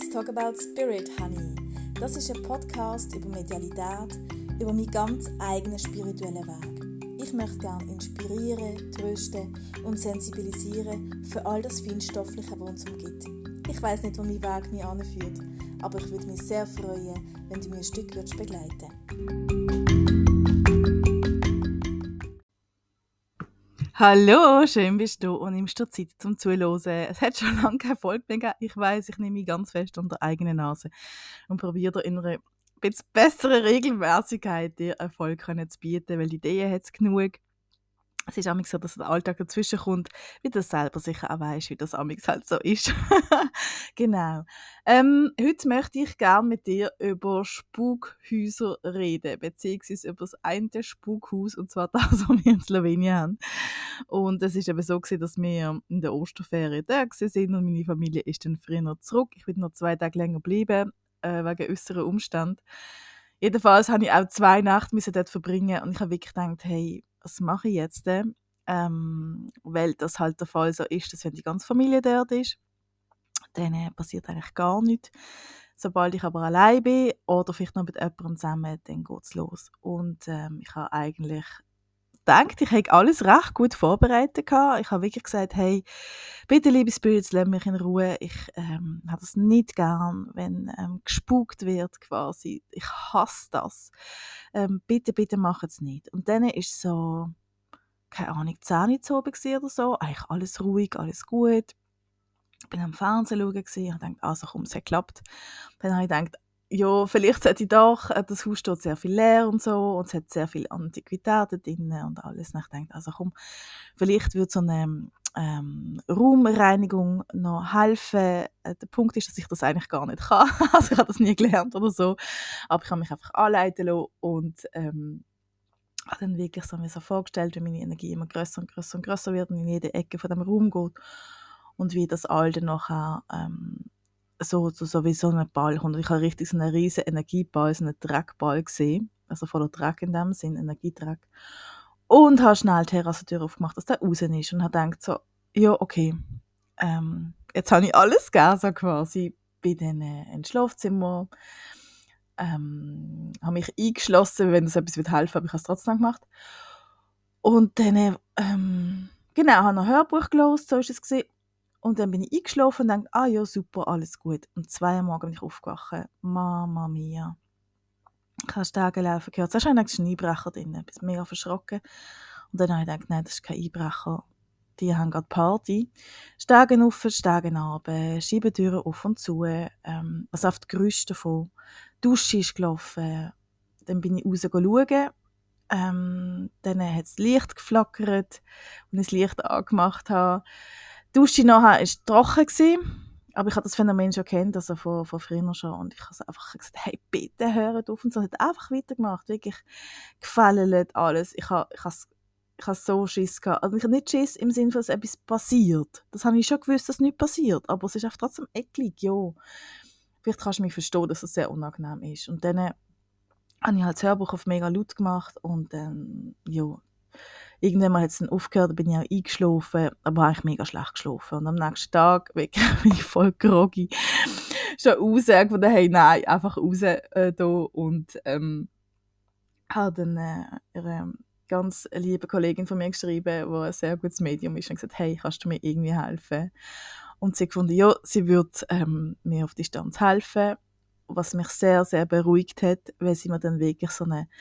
Let's Talk About Spirit, Honey. Das ist ein Podcast über Medialität, über meinen ganz eigenen spirituellen Weg. Ich möchte gerne inspirieren, trösten und sensibilisieren für all das Feinstoffliche, was uns umgibt. Ich weiss nicht, wo mein Weg mich anführt, aber ich würde mich sehr freuen, wenn du mir ein Stück begleiten würdest. Hallo, schön bist du und nimmst dir Zeit zum Zuhören. Es hat schon lange keine Folge mehr gegeben. Ich weiss, ich nehme mich ganz fest an der eigenen Nase und probiere dir in einer bisschen besseren Regelmäßigkeit dir Erfolg zu bieten, weil Ideen hat es genug. Es ist manchmal so, dass der Alltag dazwischen kommt, wie du selber sicher auch weisst, wie das manchmal halt so ist. Genau. Heute möchte ich gerne mit dir über Spukhäuser reden, beziehungsweise über das eine Spukhaus, und zwar das, was wir in Slowenien haben. Und es war eben so, dass wir in der Osterferien da waren und meine Familie ist dann früher zurück. Ich bin noch 2 Tage länger bleiben, wegen äußeren Umständen. Jedenfalls musste ich auch 2 Nächte dort verbringen und ich habe wirklich gedacht, hey, was mache ich jetzt denn? Weil das halt der Fall so ist, dass wenn die ganze Familie dort ist, dann passiert eigentlich gar nichts. Sobald ich aber allein bin oder vielleicht noch mit jemandem zusammen, dann geht es los. Und ich habe eigentlich gedacht, ich hätte alles recht gut vorbereitet gehabt. Ich habe wirklich gesagt, hey, bitte liebe Spirits, lass mich in Ruhe. Ich habe das nicht gern, wenn gespukt wird quasi. Ich hasse das. Bitte, bitte macht es nicht. Und dann ist so, keine Ahnung, 10 Uhr oben oder so. Eigentlich alles ruhig, alles gut. Ich bin am Fernsehen schauen und dachte, also komm, es hat geklappt. Dann habe ich gedacht, ja, vielleicht sollte ich doch, das Haus steht sehr viel leer und so, und es hat sehr viele Antiquitäten drin und alles. Und ich dachte, also komm, vielleicht würde so eine Raumreinigung noch helfen. Der Punkt ist, dass ich das eigentlich gar nicht kann. Also ich habe das nie gelernt oder so. Aber ich habe mich einfach anleiten lassen und habe dann wirklich so mir so vorgestellt, wie meine Energie immer grösser und grösser und grösser wird und in jede Ecke von dem Raum geht. Und wie das all dann nachher so wie so ein Ball kommt. Und ich habe richtig so einen riesen Energieball, so einen Dreckball gesehen. Also voller Dreck in dem Sinn, Energiedreck. Und habe schnell die Terrassentür aufgemacht, dass der raus ist. Und habe gedacht so, ja, okay, jetzt habe ich alles gegeben, so quasi. Bin dann ins Schlafzimmer, habe mich eingeschlossen, wenn das etwas helfen will, aber ich habe es trotzdem gemacht. Und dann, genau, habe noch ein Hörbuch gehört, so war es gewesen. Und dann bin ich eingeschlafen und dachte, ah ja, super, alles gut. Und 2 Uhr morgens bin ich aufgewacht. Mama mia. Ich habe Stege laufen gehört. Zuerst habe ich gedacht, es ist ein Einbrecher drin. Ich bin mega verschrocken. Und dann habe ich gedacht, nein, das ist kein Einbrecher. Die haben gerade Party. Stegen auf, Stegen runter, Schiebentüren auf und zu. Also auf die Gerüste davon. Die Dusche ist gelaufen. Dann bin ich raus schauen. Dann hat das Licht geflackert, und ich das Licht angemacht habe. Die Dusche nachher war trocken gewesen, aber ich habe das Phänomen schon kennt, also von früher schon. Und ich habe einfach gesagt, hey, bitte hört auf. Und so hat einfach weitergemacht, wirklich gefällt alles. Ich habe so Schiss gehabt. Also ich habe nicht Schiss im Sinne, dass etwas passiert. Das habe ich schon gewusst, dass nichts passiert. Aber es ist einfach trotzdem eklig, ja. Vielleicht kannst du mich verstehen, dass es sehr unangenehm ist. Und dann habe ich halt das Hörbuch auf mega laut gemacht und ja, irgendwann hat es dann aufgehört, bin ich auch eingeschlafen, aber habe ich mega schlecht geschlafen. Und am nächsten Tag wirklich, bin ich voll groggy. Schon raus, von daheim, nein, einfach raus da und habe dann ihre ganz liebe Kollegin von mir geschrieben, die ein sehr gutes Medium ist, und gesagt, hey, kannst du mir irgendwie helfen? Und sie gefunden, ja, sie würde mir auf Distanz helfen, was mich sehr, sehr beruhigt hat, weil sie mir dann wirklich so eine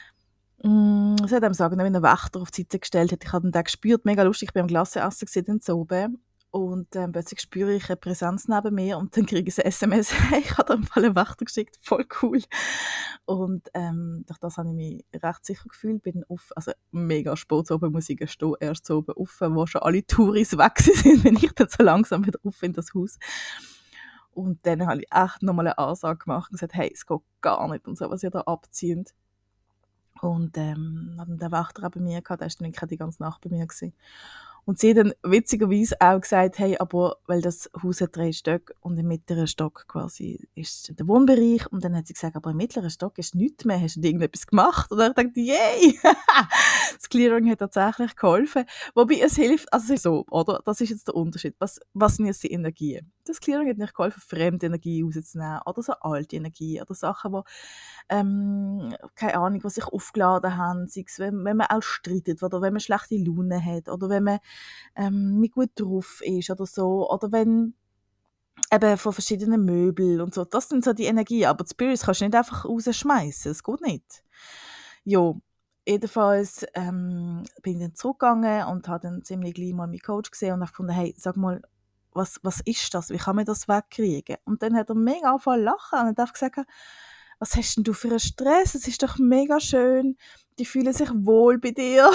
sie hat einem sagen, wie einen Wächter auf die Seite gestellt hat. Ich habe den gespürt, mega lustig, ich bin am Glassenessen dann so oben und plötzlich spüre ich eine Präsenz neben mir und dann kriege ich ein SMS, hey, ich habe dir einen Wächter geschickt, voll cool. Und durch das habe ich mich recht sicher gefühlt, bin also mega spät oben, muss ich stehen, erst so oben offen, wo schon alle Touris weg sind, wenn ich dann so langsam wieder auf in das Haus. Und dann habe ich echt nochmal eine Ansage gemacht und gesagt, hey, es geht gar nicht und so, was ihr da abzieht. Und hatten den Wächter auch bei mir gehabt, der war dann wirklich die ganze Nacht bei mir gewesen. Und sie hat dann witzigerweise auch gesagt, hey, aber weil das Haus hat 3 Stöcke und im mittleren Stock quasi ist der Wohnbereich. Und dann hat sie gesagt, aber im mittleren Stock ist nichts mehr, hast du irgendetwas gemacht? Und dann dachte ich, yay! Das Clearing hat tatsächlich geholfen. Wobei es hilft, also es ist so, oder? Das ist jetzt der Unterschied. Was sind jetzt die Energien? Das Clearing hat nicht geholfen, fremde Energie rauszunehmen oder so alte Energie oder Sachen, die keine Ahnung, die sich aufgeladen haben, sei es, wenn man auch streitet oder wenn man schlechte Laune hat oder wenn man nicht gut drauf ist oder so, oder wenn eben von verschiedenen Möbeln und so, das sind so die Energien, aber die Spirits kannst du nicht einfach rausschmeißen, das geht nicht. Ja, jedenfalls bin ich dann zurückgegangen und habe dann ziemlich gleich mal meinen Coach gesehen und habe gefunden, hey, sag mal, was ist das? Wie kann man das wegkriegen? Und dann hat er mega angefangen zu lachen und hat gesagt, was hast denn du für einen Stress? Es ist doch mega schön. Die fühlen sich wohl bei dir.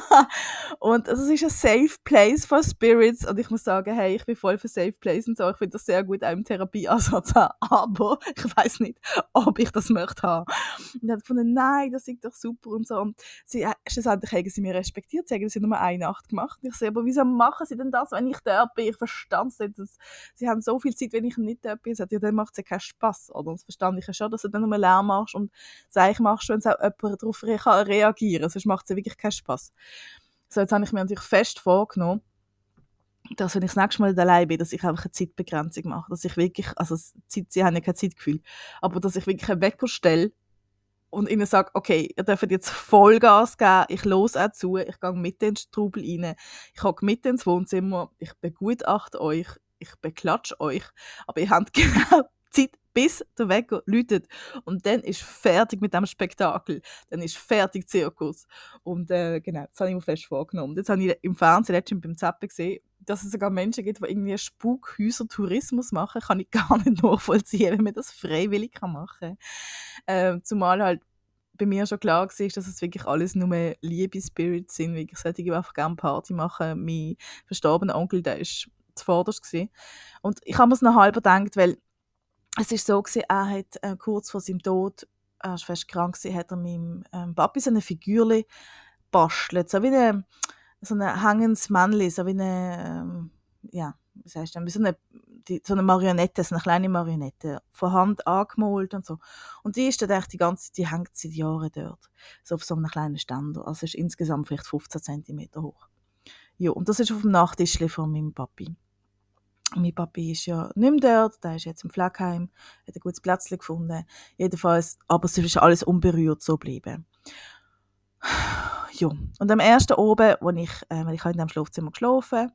Und es ist ein Safe Place for Spirits. Und ich muss sagen, hey, ich bin voll für Safe Place und so. Ich finde das sehr gut, auch im Therapieansatz haben. Aber ich weiss nicht, ob ich das möchte haben. Und er hat gefunden, nein, das ist doch super und so. Und schlussendlich haben sie mich respektiert. Sie haben sie nur eine Nacht gemacht. Und ich sage, aber wieso machen sie denn das, wenn ich dort bin? Ich verstand es nicht. Sie haben so viel Zeit, wenn ich nicht dort bin. Ja, dann macht es ja keinen Spass. Oder? Das verstand ich ja schon, dass du dann nur Lärm machst und Zeichen machst, wenn es auch jemand darauf reagieren kann. Sonst macht es ja wirklich keinen Spass. So, jetzt habe ich mir natürlich fest vorgenommen, dass wenn ich das nächste Mal allein bin, dass ich einfach eine Zeitbegrenzung mache. Dass ich wirklich, also sie haben ja kein Zeitgefühl, aber dass ich wirklich einen Wecker stelle und ihnen sage, okay, ihr dürft jetzt Vollgas geben, ich los auch zu, ich gehe mit in den Trubel rein, ich hocke mit ins Wohnzimmer, ich begutachte euch, ich beklatsche euch, aber ihr habt genau Zeit, bis der Wecker läutet. Und dann ist fertig mit dem Spektakel. Dann ist fertig Zirkus. Und genau, das habe ich mir fest vorgenommen. Jetzt habe ich im Fernsehen letztens beim Zappen gesehen, dass es sogar Menschen gibt, die irgendwie Spukhäuser-Tourismus machen. Kann ich gar nicht nachvollziehen, wenn man das freiwillig machen kann. Zumal halt bei mir schon klar war, dass es wirklich alles nur Liebe-Spirits sind. Ich sollte einfach gerne Party machen. Mein verstorbener Onkel, der war zuvorderst gewesen. Und ich habe mir es noch halber gedacht, weil es war so gewesen, er hat kurz vor seinem Tod, er war fast krank gewesen, hat er meinem Papi so eine Figürchen bastelt, so wie so ein hängendes Männchen, so wie eine, ja, wie sagst du, wie so eine Marionette, so eine kleine Marionette, von Hand angemalt und so. Und die ist dann echt die hängt seit Jahren dort, so auf so einem kleinen Ständer, also ist insgesamt vielleicht 15 cm hoch. Ja, und das ist auf dem Nachttischchen von meinem Papi. Mein Papi ist ja nicht mehr dort, der ist jetzt im Pflegeheim, hat ein gutes Plätzchen gefunden. Jedenfalls, aber es ist alles unberührt so geblieben. Ja, und am ersten Oben, weil ich habe in diesem Schlafzimmer geschlafen,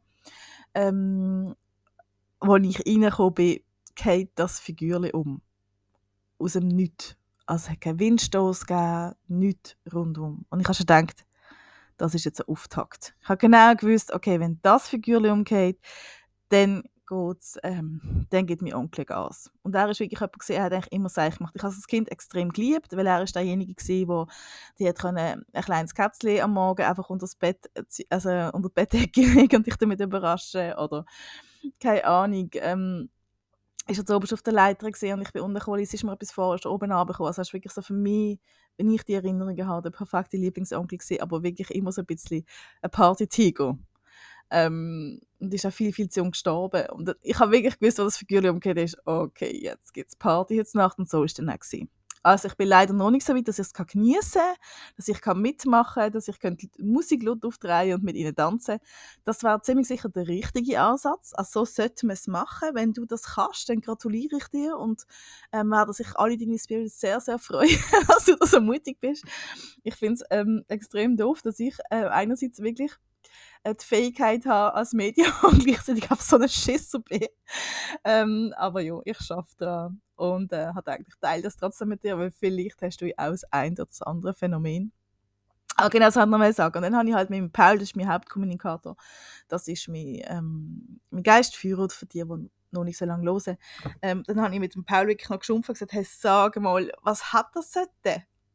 als ich reingekommen bin, geht das Figürchen um. Aus dem Nichts. Also es hat keinen Windstoß gegeben, nichts rundum. Und ich habe schon gedacht, das ist jetzt ein Auftakt. Ich habe genau gewusst, okay, wenn das Figürchen umgeht, dann gibt mein Onkel Gas. Und er ist wirklich jemand, er hat eigentlich immer Sachen gemacht. Ich habe das Kind extrem geliebt, weil er ist derjenige war, der ein kleines Kätzchen am Morgen einfach unter das Bett, also unter die Bettdecke legen und dich damit überraschen. Oder, keine Ahnung, ist jetzt oben auf der Leiter gesehen und ich bin unten gekommen, es ist mir etwas vor, ist oben runtergekommen. Also es ist wirklich so für mich, wenn ich die Erinnerungen habe, der perfekte Lieblingsonkel gewesen, aber wirklich immer so ein bisschen ein Party-Tiger. Und ist auch viel, viel zu jung gestorben. Und ich habe wirklich gewusst, was das Figürchen umgeht ist. Okay, jetzt gibt es Party heute Nacht und so ist dann auch gewesen. Also ich bin leider noch nicht so weit, dass ich es geniessen kann, dass ich mitmachen kann, dass ich die Musik laut aufdrehen und mit ihnen tanzen. Das wäre ziemlich sicher der richtige Ansatz. Also so sollte man es machen. Wenn du das kannst, dann gratuliere ich dir und werden sich alle deine Spirits sehr, sehr freuen, dass du da so mutig bist. Ich finde es extrem doof, dass ich einerseits wirklich die Fähigkeit habe als Medium und gleichzeitig einfach so einen Schisser bin. Aber ja, ich schaffe daran und habe eigentlich teile das trotzdem mit dir, weil vielleicht hast du auch das ein oder das andere Phänomen. Ah, genau, das wollte ich noch mal sagen. Und dann habe ich halt mit Paul, das ist mein Hauptkommunikator, das ist mein Geistführer, für die noch nicht so lange hören. Dann habe ich mit dem Paul wirklich noch geschumpft und gesagt, hey, sag mal, was hat das denn?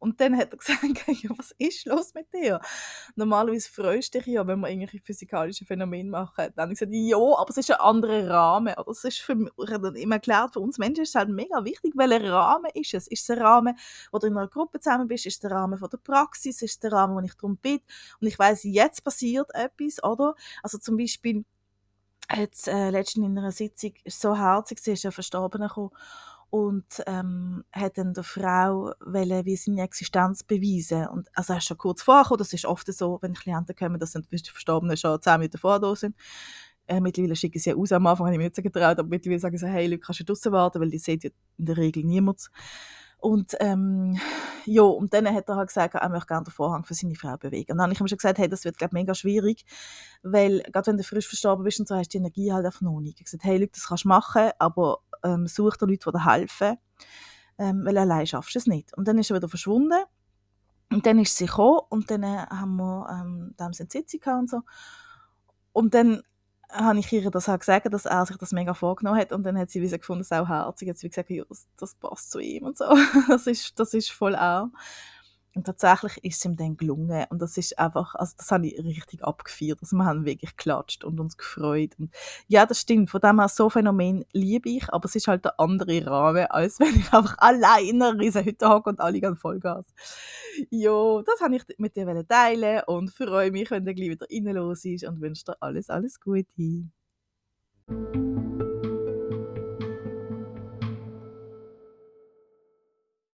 Und dann hat er gesagt, ja, was ist los mit dir? Normalerweise freust du dich ja, wenn wir irgendwelche physikalische Phänomene machen. Dann habe ich gesagt, ja, aber es ist ein anderer Rahmen. Oder es ist für mich, ich habe dann immer erklärt, für uns Menschen ist es halt mega wichtig, welcher Rahmen ist es? Ist es ein Rahmen, wo du in einer Gruppe zusammen bist? Ist es der Rahmen von der Praxis? Ist es der Rahmen, wo ich darum bitte? Und ich weiss, jetzt passiert etwas, oder? Also zum Beispiel, jetzt letztens in einer Sitzung, ist so herzig, sie ist ja Verstorbener gekommen und hat dann der Frau wollen, wie seine Existenz beweisen. Und, also er ist schon kurz vorgekommen, das ist oft so, wenn Klienten kommen, dass die Verstorbenen schon 10 Minuten vorher da sind. Mittlerweile schicken sie ja aus, am Anfang habe ich mir nicht so getraut, aber mittlerweile sagen sie, hey, Leute, kannst du draussen warten, weil die sieht ja in der Regel niemand. Und ja, und dann hat er halt gesagt, er möchte gerne den Vorhang für seine Frau bewegen. Und dann habe ich ihm schon gesagt, hey, das wird, glaube ich, mega schwierig, weil, gerade wenn du frisch verstorben bist und so, hast du die Energie halt einfach noch nicht. Ich habe gesagt, hey, Leute, das kannst du machen, aber such dir Leute, die dir helfen, weil allein schaffst du es nicht. Und dann ist er wieder verschwunden. Und dann ist sie gekommen und dann haben wir da haben sie eine Sitzung gehabt und so. Und dann habe ich ihr das halt gesagt, dass er sich das mega vorgenommen hat. Und dann hat sie wie so gefunden, es ist auch herzig. Hat sie wie gesagt, ja, das passt zu ihm und so. Das ist voll auch. Und tatsächlich ist es ihm dann gelungen. Und das ist einfach, also das habe ich richtig abgefeiert. Also wir haben wirklich geklatscht und uns gefreut. Und ja, das stimmt. Von dem her, so Phänomen liebe ich, aber es ist halt der andere Rahmen, als wenn ich einfach alleine in einer riesen Hütte hocke und alle gehen Vollgas. Jo, das wollte ich mit dir teilen und freue mich, wenn du gleich wieder rein los ist und wünsche dir alles, alles Gute.